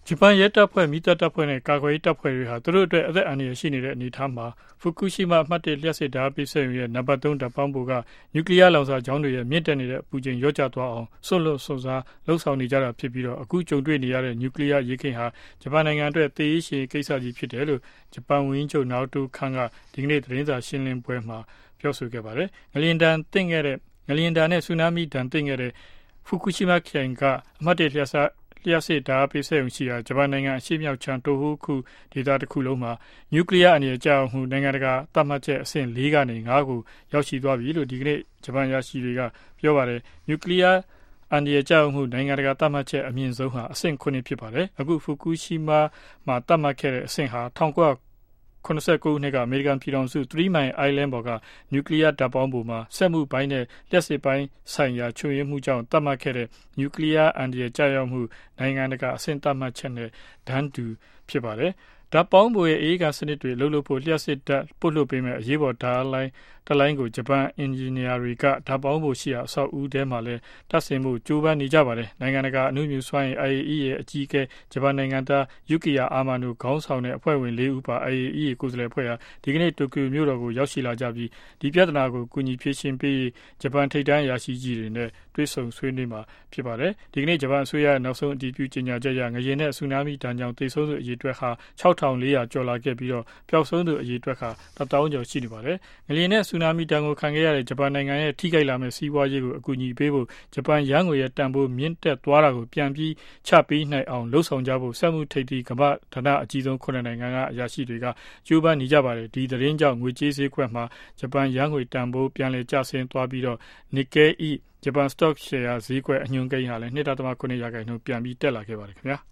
ဂျပန်ရဲတပ်ဖွဲ့မိသားတပ်ဖွဲ့နဲ့ကာကွယ်ရေးတပ်ဖွဲ့တွေဟာသူတို့အတွက်အသက်အန္တရာယ်ရှိနေတဲ့အနေအထားမှာဖူကူရှီမာအမှတ်၁လျှပ်စစ်ဓာတ်ပေးစက်ရုံရဲ့နံပါတ်3ဓာတ်ပေါင်းဖို့ကနျူကလ িয়ার လောင်စာကြောင်းတွေရဲ့မြင့်တက်နေတဲ့အပူချိန်လျော့ကျသွားအောင်ဆွတ်လွတ်ဆွတ်စားလှုပ်ဆောင်နေကြတာဖြစ်ပြီးတော့အခုကြုံတွေ့နေရတဲ့နျူကလ িয়ার ရေခင်ဟာဂျပန်နိုင်ငံအတွက်သေရေးရှင်ကိစ္စကြီးဖြစ်တယ်လို့ဂျပန်ဝန်ကြီးချုပ်နာတိုခန်ကဒီကနေ့သတင်းစာရှင်းလင်းပွဲမှာပြောဆိုခဲ့ပါတယ်။ငလျင်ဒဏ်နဲ့ဆူနာမီဒဏ်သင့်ခဲ့တဲ့ဖူကူရှီမာခရိုင်ကအမှတ်၁လျှပ်စစ်ဓာတ်ပေးစက်ရုံရှိရာဂျပန်နိုင်ငံအရှေ့မြောက်ခြမ်းတိုဟိုခုဒေသတစ်ခုလုံးမှာနျူကလ িয়ার အနေနဲ့ကြောက်မှုနိုင်ငံတကာသတ်မှတ်ချက်အဆင့်4ကနေ5ကိုရောက်ရှိသွားပြီလို့ဒီကနေ့ဂျပန်ရရှိတွေကပြောပါတယ်နျူကလ িয়ার အန္တရာယ်ကြောက်မှုနိုင်ငံတကာသတ်မှတ်ချက်အမြင့်ဆုံးဟာအဆင့်9ဖြစ်ပါတယ်အခုဖူကူရှီမာမှာသတ်မှတ်ခဲ့တဲ့အဆင့်ဟာ1989ခုနှစ်ကအမေရိကန်ပြည်ထောင်စု3 Mile Island ပေါ်ကနျူကလ িয়ার ဓာတ်ပေါင်းပုံမှာစက်မှုပိုင်းနဲ့လျှပ်စစ်ပိုင်းဆိုင်ရာချွတ်ယွင်းမှုကြောင့်သတ်မှတ်ခဲ့တဲ့နျူကလ িয়ার အန္တရာယ်ကြောက်မှုနိုင်ငံတကာအဆင့်သတ်မှတ်ချက်နဲ့တန်းတူဖြစ်ပါတယ်ဓာတ်ပေါင်းပုံရဲ့အေးကစနစ်တွေလှုပ်ဖို့လျှပ်စစ်ဓာတ်ပို့လွှတ်ပေးမဲ့အရေးပေါ်ဓာတ်လိုင်းတလိုင်းကိုဂျပန်အင်ဂျင်နီယာတွေကဓာတ်ပေါင်းဖို့ရှိရာအဆောက်အဦထဲမှာလည်းတပ်ဆင်မှုကြိုးပမ်းနေကြပါတယ်နိုင်ငံတကာအနုမြူစွမ်းအင် IAEA ရဲ့အကြီးအကဲဂျပန်နိုင်ငံသားယူကီယာအာမာနိုခေါင်းဆောင်တဲ့အဖွဲ့ဝင်4ဦးပါ IAEA ကိုယ်စားလှယ်အဖွဲ့ဟာဒီကနေ့တိုကျိုမြို့တော်ကိုရောက်ရှိလာကြပြီးဒီပြဿနာကိုကူညီဖြေရှင်းပေးဂျပန်ထိပ်တန်းအရာရှိကြီးတွေနဲ့တွေ့ဆုံဆွေးနွေးမှာဖြစ်ပါတယ်ဒီကနေ့ဂျပန်အစိုးရနောက်ဆုံးအတည်ပြုကြေညာချက်အရငလျင်နဲ့ဆူနာမီဒဏ်ကြောင့်သေဆုံးသူအရေအတွက်ဟာ6400ကျော်လာခဲ့ပြီးတော့ပျောက်ဆုံးသူအရေအတွက်ဟာ1000ကျော်ရှိနေပါတယ်ငလျင်နဲ့ဆူနာမီဒဏ်ကိုခံခဲ့ရတဲ့ဂျပန်နိုင်ငံရဲ့ထိခိုက်လာမဲ့စီးပွားရေးကိုအကူအညီပေးဖို့ဂျပန်ရန်ငွေရဲ့တန်ဖိုးမြင့်တက်သွားတာကိုပြန်ပြီးချပေးနိုင်အောင်လှုံ့ဆော်ကြဖို့စက်မှုထိပ်သီးကမ္ဘာဓနအကြီးဆုံး9နိုင်ငံကအရာရှိတွေကကြိုးပမ်းနေကြပါတယ်ဒီသတင်းကြောင့်ငွေကြေးဈေးကွက်မှာဂျပန်ရန်ငွေတန်ဖိုးပြန်လည်ကျဆင်းသွားပြီးတော့ Nikkei ဂျပန် stock share ဈေးကွက်အညွှန်းကိန်းဟာလည်း 2.9% ပြန်ပြီးတက်လာခဲ့ပါတယ်ခင်ဗျာ